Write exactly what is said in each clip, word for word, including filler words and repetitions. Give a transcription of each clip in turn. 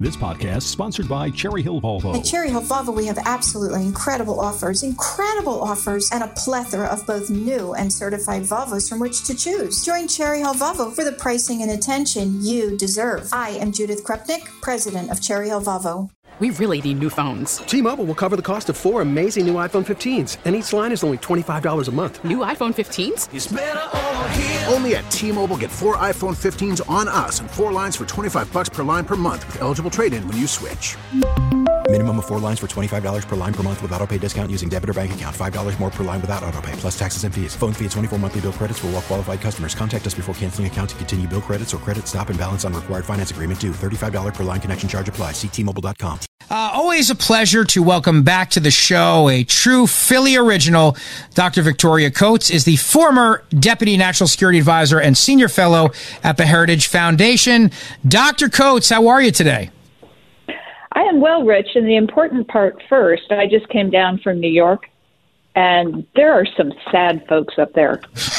This podcast is sponsored by Cherry Hill Volvo. At Cherry Hill Volvo, we have absolutely incredible offers, incredible offers, and a plethora of both new and certified Volvos from which to choose. Join Cherry Hill Volvo for the pricing and attention you deserve. I am Judith Krupnik, president of Cherry Hill Volvo. We really need new phones. T-Mobile will cover the cost of four amazing new iPhone fifteens, and each line is only twenty-five dollars a month. New iPhone fifteens? It's better over here. Only at T-Mobile, get four iPhone fifteens on us and four lines for twenty-five dollars per line per month with eligible trade-in when you switch. Minimum of four lines for twenty-five dollars per line per month with autopay discount using debit or bank account. five dollars more per line without autopay, plus taxes and fees. Phone fee at twenty-four monthly bill credits for well-qualified customers. Contact us before canceling account to continue bill credits or credit stop and balance on required finance agreement due. thirty-five dollars per line connection charge applies. See T Mobile dot com. Uh, always a pleasure to welcome back to the show a true Philly original. Doctor Victoria Coates is the former Deputy National Security Advisor and Senior Fellow at the Heritage Foundation. Doctor Coates, how are you today? I am well, Rich, and the important part first, I just came down from New York, and there are some sad folks up there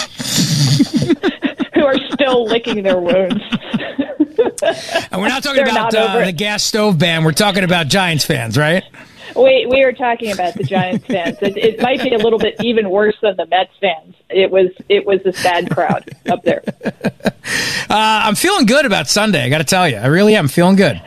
who are still licking their wounds. And we're not talking about not uh, the gas stove ban. We're talking about Giants fans, right? We we are talking about the Giants fans. It, it might be a little bit even worse than the Mets fans. It was it was a sad crowd up there. Uh, I'm feeling good about Sunday. I got to tell you, I really am feeling good.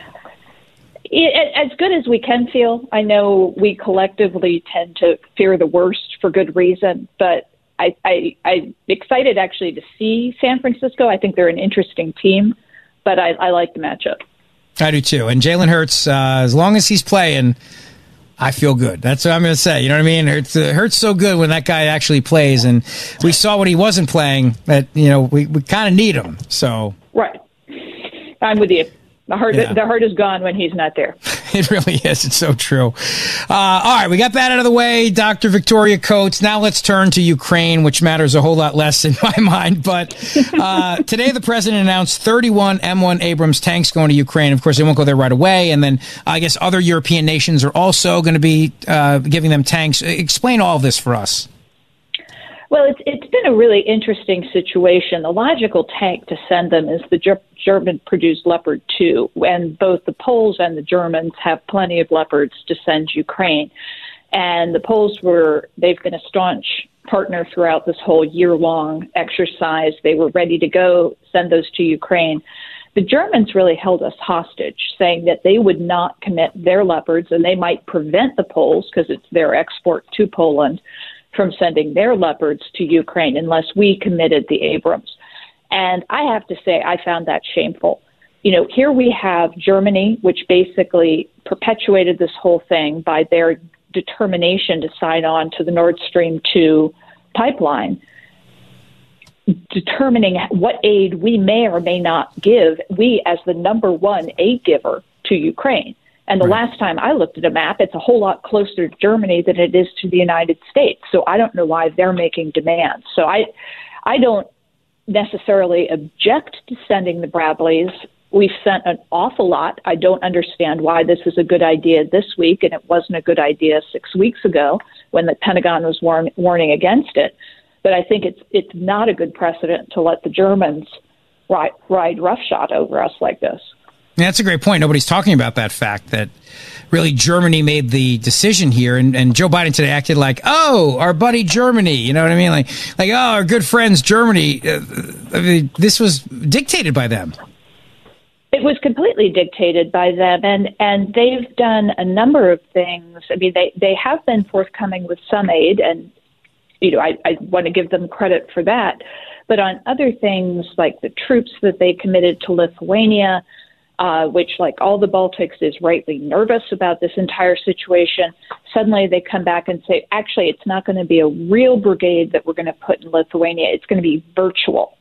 It, as good as we can feel. I know we collectively tend to fear the worst for good reason, but I, I I'm excited actually to see San Francisco. I think they're an interesting team. But I, I like the matchup. I do too. And Jalen Hurts, uh, as long as he's playing, I feel good. That's what I'm going to say. You know what I mean? It uh, hurts so good when that guy actually plays. And we saw when he wasn't playing that, you know, we, we kind of need him. So right. I'm with you. The heart, yeah. the heart is gone when he's not there. It really is. It's so true. Uh, all right, we got that out of the way, Doctor Victoria Coates. Now let's turn to Ukraine, which matters a whole lot less in my mind. But uh, today the president announced thirty-one M one Abrams tanks going to Ukraine. Of course, they won't go there right away. And then I guess other European nations are also going to be uh, giving them tanks. Explain all of this for us. Well, it's it's been a really interesting situation. The logical tank to send them is the Ger- German-produced Leopard two, and both the Poles and the Germans have plenty of Leopards to send Ukraine. And the Poles were, they've been a staunch partner throughout this whole year-long exercise. They were ready to go, send those to Ukraine. The Germans really held us hostage, saying that they would not commit their Leopards, and they might prevent the Poles, because it's their export to Poland, from sending their Leopards to Ukraine unless we committed the Abrams. And I have to say, I found that shameful. You know, here we have Germany, which basically perpetuated this whole thing by their determination to sign on to the Nord Stream two pipeline, determining what aid we may or may not give, we as the number one aid giver to Ukraine. And the right. last time I looked at a map, it's a whole lot closer to Germany than it is to the United States. So I don't know why they're making demands. So I, I don't necessarily object to sending the Bradleys. We've sent an awful lot. I don't understand why this is a good idea this week, and it wasn't a good idea six weeks ago when the Pentagon was warn, warning against it. But I think it's it's not a good precedent to let the Germans ride, ride roughshod over us like this. That's a great point. Nobody's talking about that fact that really Germany made the decision here, and, and Joe Biden today acted like, oh, our buddy Germany, you know what I mean? Like, like oh, our good friends Germany. Uh, I mean, this was dictated by them. It was completely dictated by them, and, and they've done a number of things. I mean, they, they have been forthcoming with some aid, and you know, I, I want to give them credit for that. But on other things like the troops that they committed to Lithuania, Uh, which, like all the Baltics, is rightly nervous about this entire situation. Suddenly they come back and say, actually, it's not going to be a real brigade that we're going to put in Lithuania. It's going to be virtual.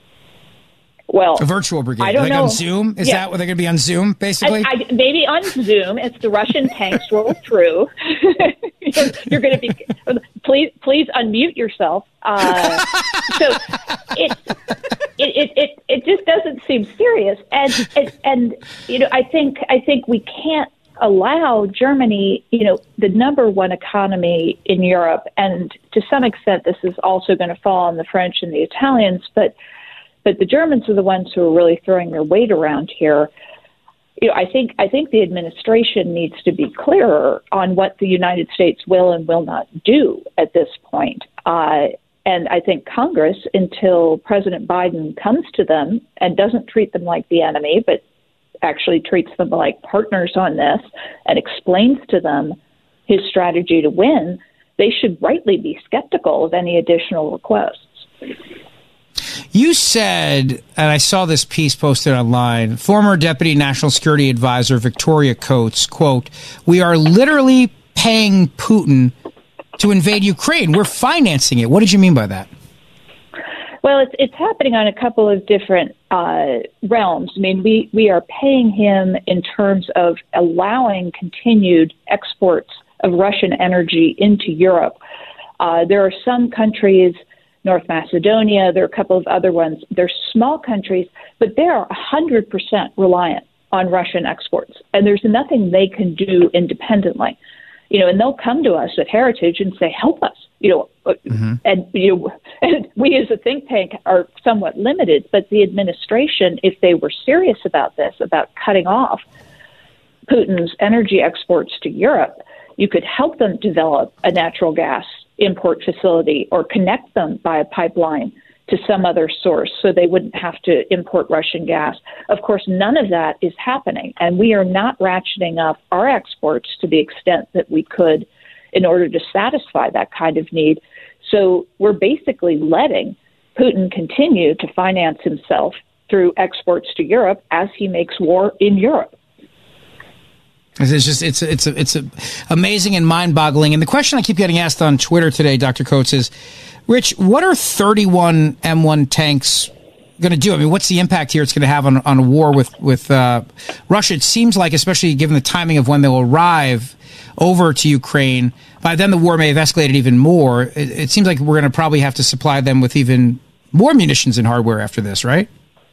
Well, a virtual brigade. I don't like know. On Zoom? Is yeah. that what they're going to be on Zoom, basically? I, I, maybe on Zoom. It's the Russian tanks roll through. you're, you're going to be. Please, please unmute yourself. Uh, so it, it it it it just doesn't seem serious, and and, and you know, I think I think we can't allow Germany, you know, the number one economy in Europe, and to some extent, this is also going to fall on the French and the Italians, but. But the Germans are the ones who are really throwing their weight around here. you know, I think I think the administration needs to be clearer on what the United States will and will not do at this point. Uh, and I think Congress, until President Biden comes to them and doesn't treat them like the enemy, but actually treats them like partners on this and explains to them his strategy to win, they should rightly be skeptical of any additional requests. You said, and I saw this piece posted online, former Deputy National Security Advisor Victoria Coates, quote, "We are literally paying Putin to invade Ukraine. We're financing it." What did you mean by that? Well, it's it's happening on a couple of different uh, realms. I mean, we, we are paying him in terms of allowing continued exports of Russian energy into Europe. Uh, there are some countries, North Macedonia, there are a couple of other ones. They're small countries, but they are one hundred percent reliant on Russian exports, and there's nothing they can do independently. You know, and they'll come to us at Heritage and say, "Help us." You know, mm-hmm. and you know, and we as a think tank are somewhat limited. But the administration, if they were serious about this, about cutting off Putin's energy exports to Europe, you could help them develop a natural gas import facility or connect them by a pipeline to some other source so they wouldn't have to import Russian gas. Of course, none of that is happening, and we are not ratcheting up our exports to the extent that we could in order to satisfy that kind of need. So we're basically letting Putin continue to finance himself through exports to Europe as he makes war in Europe. It's just it's it's a, it's a amazing and mind-boggling. And the question I keep getting asked on Twitter today, Doctor Coates, is, Rich, what are thirty-one M one tanks going to do? I mean, what's the impact here it's going to have on on a war with with uh, Russia? It seems like, especially given the timing of when they'll arrive over to Ukraine, by then the war may have escalated even more. It, it seems like we're going to probably have to supply them with even more munitions and hardware after this, right?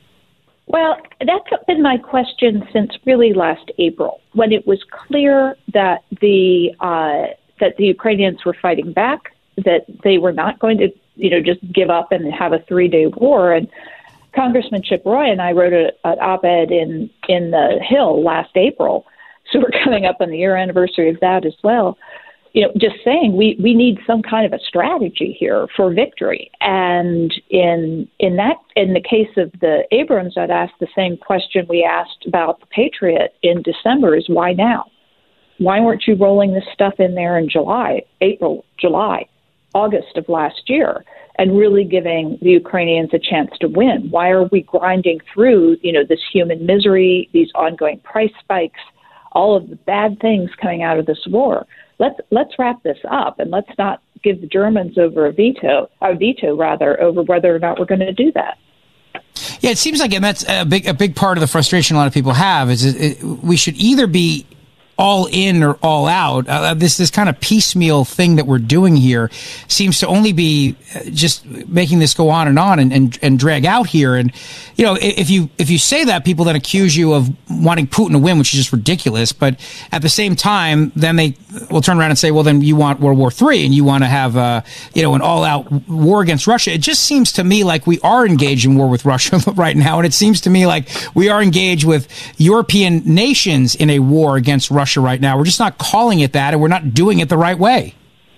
Well, that's been my question since really last April, when it was clear that the uh, that the Ukrainians were fighting back, that they were not going to, you know, just give up and have a three-day war. And Congressman Chip Roy and I wrote a, an op-ed in in the Hill last April, so we're coming up on the year anniversary of that as well. You know, just saying we, we need some kind of a strategy here for victory. And in in that in the case of the Abrams, I'd ask the same question we asked about the Patriot in December: is why now? Why weren't you rolling this stuff in there in July, April, July, August of last year, and really giving the Ukrainians a chance to win? Why are we grinding through, you know, this human misery, these ongoing price spikes, all of the bad things coming out of this war? Let's let's wrap this up, and let's not give the Germans over a veto, a veto rather, over whether or not we're going to do that. Yeah, it seems like, and that's a big a big part of the frustration a lot of people have, is it, it, we should either be all in or all out. Uh, this this kind of piecemeal thing that we're doing here seems to only be just making this go on and on and, and, and drag out here. And, you know, if you if you say that, people then accuse you of wanting Putin to win, which is just ridiculous. But at the same time, then they will turn around and say, well, then you want World War Three and you want to have, uh, you know, an all-out war against Russia. It just seems to me like we are engaged in war with Russia right now. And it seems to me like we are engaged with European nations in a war against Russia. Russia right now. We're just not calling it that, and we're not doing it the right way.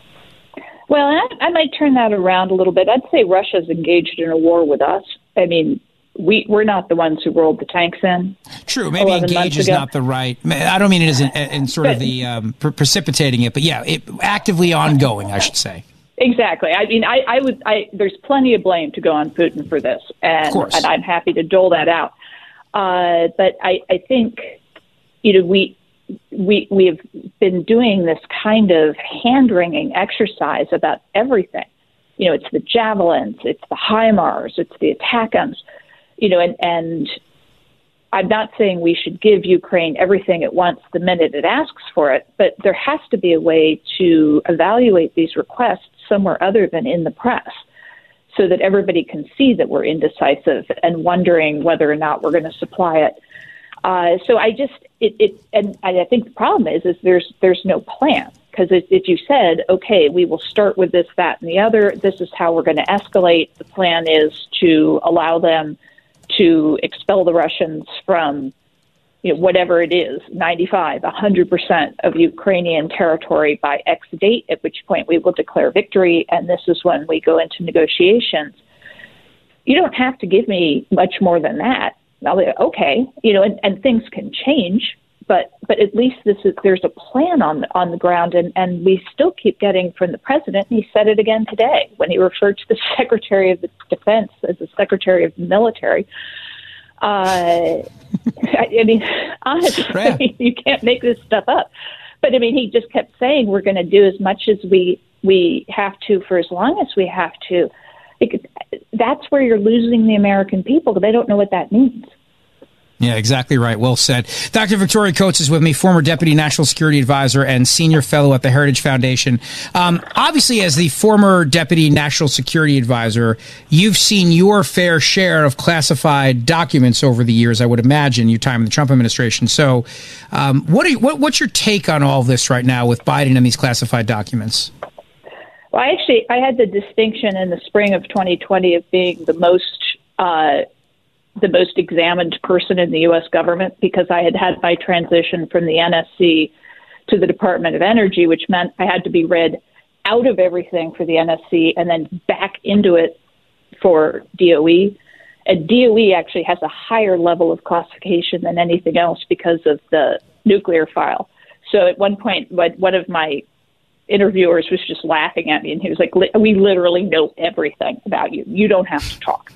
Well, I, I might turn that around a little bit. I'd say Russia's engaged in a war with us. I mean, we, we're not the ones who rolled the tanks in. True. Maybe engage is not the right. I don't mean it as in, in sort of the um, pre- precipitating it, but yeah, it, actively ongoing, I should say. Exactly. I mean, I, I would. I, there's plenty of blame to go on Putin for this, and, and I'm happy to dole that out. Uh, but I, I think, you know, we. We we have been doing this kind of hand-wringing exercise about everything. You know, it's the javelins, it's the HIMARS, it's the ATACMS, you know, and, and I'm not saying we should give Ukraine everything at once the minute it asks for it, but there has to be a way to evaluate these requests somewhere other than in the press so that everybody can see that we're indecisive and wondering whether or not we're going to supply it. Uh, so I just, it, it and I think the problem is, is there's there's no plan. Because if, if you said, okay, we will start with this, that, and the other, this is how we're going to escalate. The plan is to allow them to expel the Russians from, you know, whatever it is, ninety-five, one hundred percent of Ukrainian territory by X date, at which point we will declare victory, and this is when we go into negotiations. You don't have to give me much more than that. I'll be okay, you know, and, and things can change, but but at least this is there's a plan on the, on the ground, and, and we still keep getting from the president, and he said it again today when he referred to the Secretary of the Defense as the Secretary of the Military. Uh, I, I mean, honestly, yeah. You can't make this stuff up. But I mean, he just kept saying we're going to do as much as we we have to for as long as we have to. Because that's where you're losing the American people. They don't know what that means. Yeah, exactly right. Well said. Doctor Victoria Coates is with me, former Deputy National Security Advisor and Senior Fellow at the Heritage Foundation. Um, obviously, as the former Deputy National Security Advisor, you've seen your fair share of classified documents over the years, I would imagine, your time in the Trump administration. So um, what, are you, what what's your take on all this right now with Biden and these classified documents? Well, I actually, I had the distinction in the spring of twenty twenty of being the most uh, the most examined person in the U S government because I had had my transition from the N S C to the Department of Energy, which meant I had to be read out of everything for the N S C and then back into it for D O E. And D O E actually has a higher level of classification than anything else because of the nuclear file. So at one point, one of my interviewers was just laughing at me, and he was like, we literally know everything about you. You don't have to talk.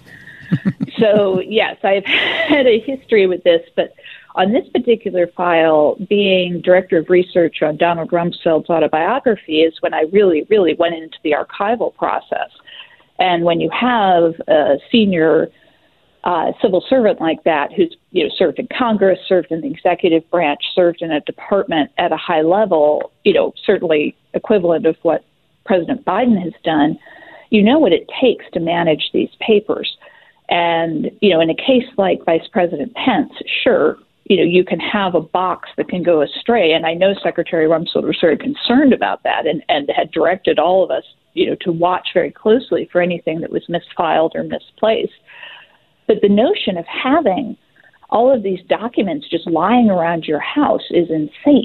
So, yes, I've had a history with this, but on this particular file, being director of research on Donald Rumsfeld's autobiography is when I really, really went into the archival process. And when you have a senior uh, civil servant like that who's you know served in Congress, served in the executive branch, served in a department at a high level, you know, certainly equivalent of what President Biden has done, you know what it takes to manage these papers. And, you know, in a case like Vice President Pence, sure, you know, you can have a box that can go astray. And I know Secretary Rumsfeld was very concerned about that and, and had directed all of us, you know, to watch very closely for anything that was misfiled or misplaced. But the notion of having all of these documents just lying around your house is insane.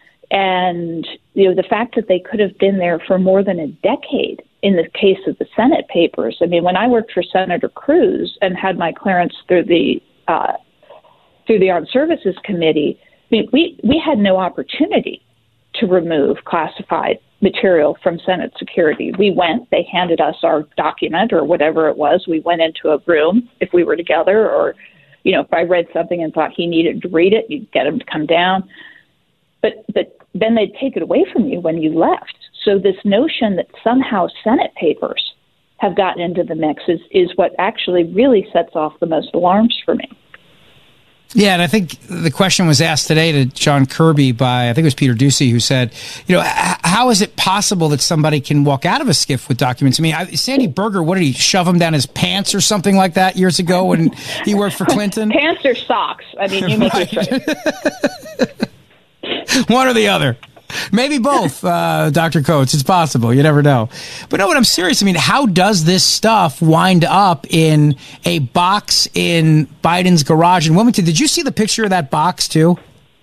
And, you know, the fact that they could have been there for more than a decade in the case of the Senate papers. I mean, when I worked for Senator Cruz and had my clearance through the uh, through the Armed Services Committee, I mean, we, we had no opportunity to remove classified material from Senate security. We went, they handed us our document or whatever it was. We went into a room if we were together, or, you know, if I read something and thought he needed to read it, you'd get him to come down. But but then they'd take it away from you when you left. So this notion that somehow Senate papers have gotten into the mix is, is what actually really sets off the most alarms for me. Yeah, and I think the question was asked today to John Kirby by, I think it was Peter Doocy, who said, you know, how is it possible that somebody can walk out of a SCIF with documents? I mean, I, Sandy Berger, what did he, shove them down his pants or something like that years ago when he worked for Clinton? Pants or socks? I mean, you make right. it right. One or the other. Maybe both, uh, Doctor Coates. It's possible. You never know. But no, but I'm serious. I mean, how does this stuff wind up in a box in Biden's garage in Wilmington? Did you see the picture of that box, too?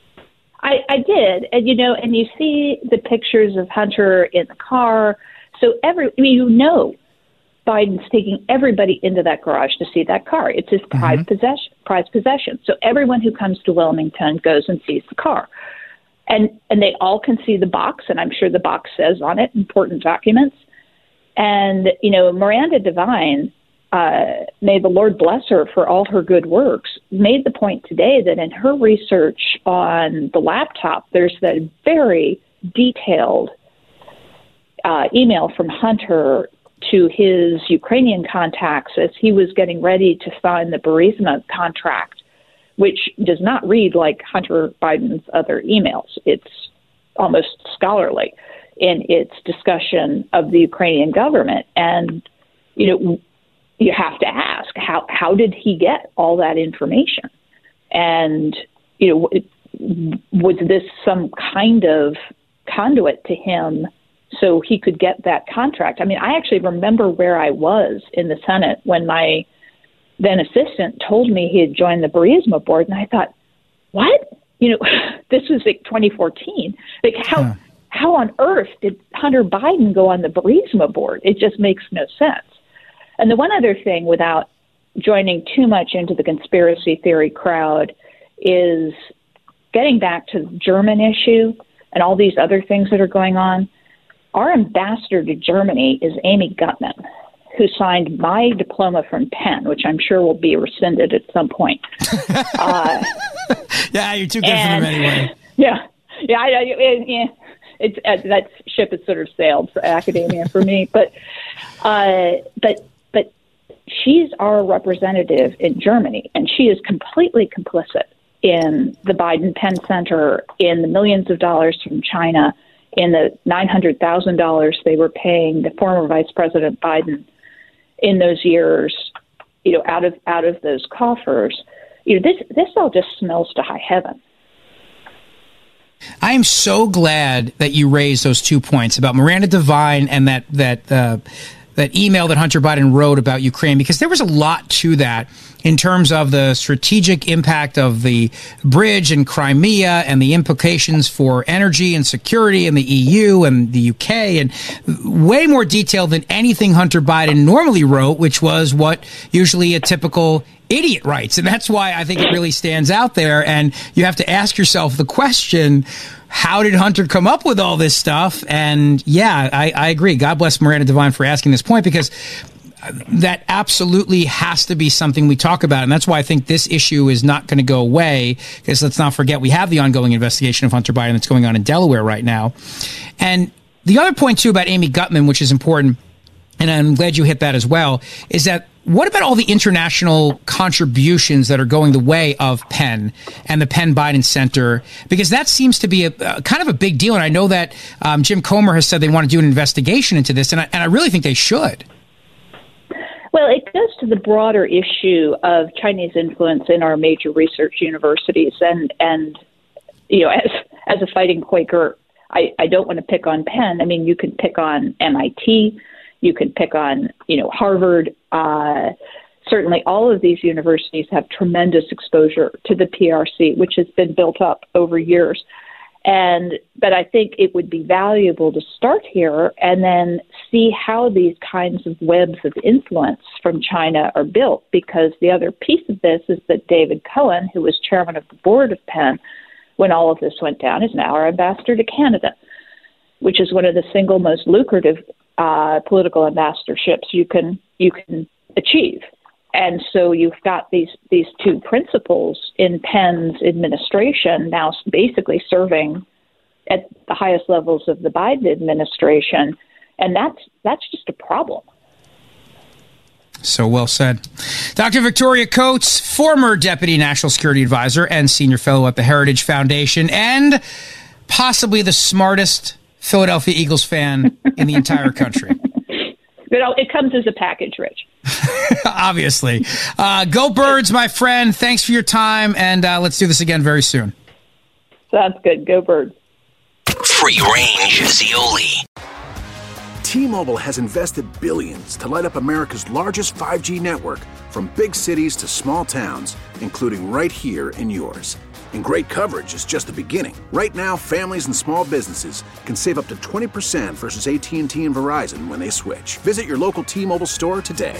I, I did. And, you know, and you see the pictures of Hunter in the car. So, every, I mean, you know, Biden's taking everybody into that garage to see that car. It's his prized mm-hmm. possession, prized possession. So everyone who comes to Wilmington goes and sees the car. And and they all can see the box, and I'm sure the box says on it, important documents. And, you know, Miranda Devine, uh, may the Lord bless her for all her good works, made the point today that in her research on the laptop, there's that very detailed uh, email from Hunter to his Ukrainian contacts as he was getting ready to sign the Burisma contract, which does not read like Hunter Biden's other emails. It's almost scholarly in its discussion of the Ukrainian government. And, you know, you have to ask, how, how did he get all that information? And, you know, it, was this some kind of conduit to him so he could get that contract? I mean, I actually remember where I was in the Senate when my then assistant told me he had joined the Burisma board, and I thought, what? You know, this was like twenty fourteen. Like how yeah. how on earth did Hunter Biden go on the Burisma board? It just makes no sense. And the one other thing, without joining too much into the conspiracy theory crowd, is getting back to the German issue and all these other things that are going on. Our ambassador to Germany is Amy Gutmann, who signed my diploma from Penn, which I'm sure will be rescinded at some point. uh, yeah, you're too good and, for them anyway. Yeah, yeah, I, I, yeah. It's uh, that ship has sort of sailed for academia for me, but uh, but but she's our representative in Germany, and she is completely complicit in the Biden Penn Center, in the millions of dollars from China, in the nine hundred thousand dollars they were paying the former Vice President Biden in those years, you know, out of out of those coffers. You know, this this all just smells to high heaven. I am so glad that you raised those two points about Miranda Devine and that that uh, that email that Hunter Biden wrote about Ukraine, because there was a lot to that in terms of the strategic impact of the bridge in Crimea and the implications for energy and security in the E U and the U K, and way more detailed than anything Hunter Biden normally wrote, which was what usually a typical idiot writes. And that's why I think it really stands out there. And you have to ask yourself the question, how did Hunter come up with all this stuff? And yeah, I, I agree. God bless Miranda Devine for asking this point, because that absolutely has to be something we talk about. And that's why I think this issue is not going to go away, because let's not forget, we have the ongoing investigation of Hunter Biden that's going on in Delaware right now. And the other point, too, about Amy Gutmann, which is important, and I'm glad you hit that as well, is that what about all the international contributions that are going the way of Penn and the Penn Biden Center? Because that seems to be a, a kind of a big deal. And I know that um, Jim Comer has said they want to do an investigation into this, and I, and I really think they should. Well, it goes to the broader issue of Chinese influence in our major research universities. And, and you know, as as a fighting Quaker, I, I don't want to pick on Penn. I mean, you can pick on M I T. You can pick on, you know, Harvard. Uh, certainly all of these universities have tremendous exposure to the P R C, which has been built up over years. And but I think it would be valuable to start here and then see how these kinds of webs of influence from China are built, because the other piece of this is that David Cohen, who was chairman of the board of Penn when all of this went down, is now our ambassador to Canada, which is one of the single most lucrative uh, political ambassadorships you can you can achieve. And so you've got these these two principals in Penn's administration now basically serving at the highest levels of the Biden administration, and that's that's just a problem. So well said. Doctor Victoria Coates, former Deputy National Security Advisor and Senior Fellow at the Heritage Foundation, and possibly the smartest Philadelphia Eagles fan in the entire country. But it comes as a package, Rich. Obviously. Uh, go Birds, my friend. Thanks for your time, and uh, let's do this again very soon. Sounds good. Go Birds. Free range Zioli. T-Mobile has invested billions to light up America's largest five G network, from big cities to small towns, including right here in yours. And great coverage is just the beginning. Right now, families and small businesses can save up to twenty percent versus A T and T and Verizon when they switch. Visit your local T-Mobile store today.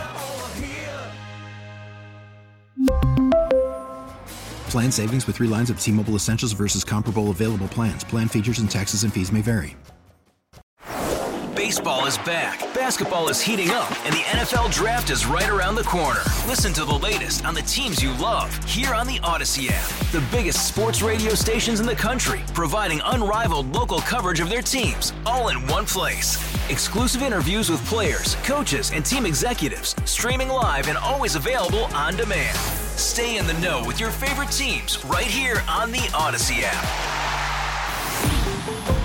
Plan savings with three lines of T-Mobile Essentials versus comparable available plans. Plan features and taxes and fees may vary. Baseball is back, basketball is heating up, and the N F L Draft is right around the corner. Listen to the latest on the teams you love here on the Odyssey app. The biggest sports radio stations in the country, providing unrivaled local coverage of their teams, all in one place. Exclusive interviews with players, coaches, and team executives, streaming live and always available on demand. Stay in the know with your favorite teams right here on the Odyssey app.